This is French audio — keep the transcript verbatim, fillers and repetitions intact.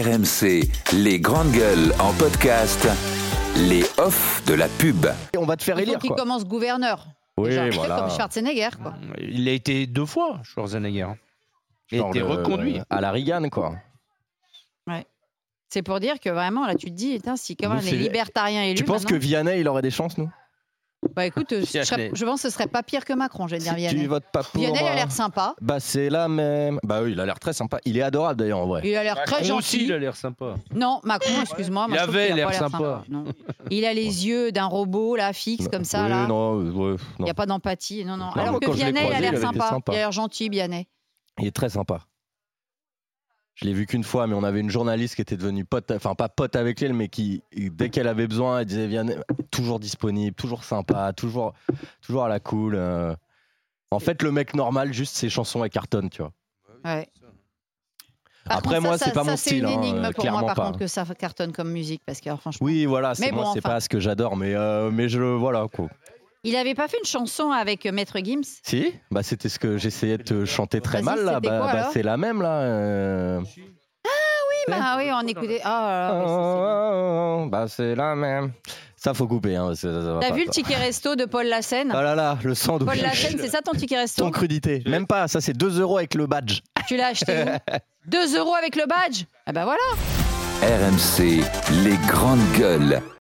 R M C, les grandes gueules en podcast, les off de la pub. Et on va te faire Il faut élire, qu'il quoi. commence gouverneur. Oui, Déjà, voilà. comme Schwarzenegger, quoi. Il a été deux fois, Schwarzenegger. Il a Genre été le- reconduit. à la Reagan, quoi. C'est pour dire que vraiment, là, tu te dis, putain, si quand même Nous, les c'est- libertariens élus. Tu penses que maintenant- Vianney, il aurait des chances, nous Bah écoute, euh, je, serais- je pense que ce serait pas pire que Macron, je vais te dire Si Vianney. tu votes pas pour... Vianney, il a euh, l'air sympa. Bah, c'est la même... Bah oui, il a l'air très sympa. Il est adorable, d'ailleurs, en vrai. Il a l'air très Macron aussi, gentil. il a l'air sympa. Non, Macron, excuse-moi. moi, Il je trouve avait qu'il a l'air pas sympa. Non. Il a les yeux d'un robot, là, fixe, comme ça, oui, là. non, euh, ouais, Il non. n'y a pas d'empathie. Non, non. Non, Alors moi, que quand je l'ai Vianney, il a croisé, l'air il avait été sympa. sympa. Il a l'air gentil, Vianney. Il est très sympa. Je l'ai vu qu'une fois, mais on avait une journaliste qui était devenue pote, enfin pas pote avec elle, mais qui, dès qu'elle avait besoin, elle disait Vianney, toujours disponible, toujours sympa, toujours, toujours à la cool. euh. En fait, le mec normal, juste ses chansons, elles cartonnent, tu vois. Ouais. Par Après, contre, moi, ça, c'est ça, pas ça, mon c'est style, une hein, énigme euh, pour moi, clairement par pas. contre, que ça cartonne comme musique. Parce que, alors, franchement. Oui, voilà, c'est Mais moi, bon, c'est enfin. pas ce que j'adore, mais, euh, mais je, voilà, quoi. Il avait pas fait une chanson avec euh, Maître Gims. Si, bah, c'était ce que j'essayais de te chanter très Vas-y, mal, là. c'était Bah, quoi, bah, alors c'est la même, là. euh. Oui, bah oui, on écoutait. Ah, là là, mais ça, c'est bien. Oh, bah, c'est la même. Ça, faut couper, hein. ça- ça va T'as pas, vu le quoi. ticket resto de Paul Lassène Oh là là, le sandwich. Paul Lassène, c'est ça ton ticket resto Sans crudité. Même pas, ça c'est deux euros avec le badge. Tu l'as acheté où deux euros avec le badge. Ah bah voilà. R M C, les grandes gueules.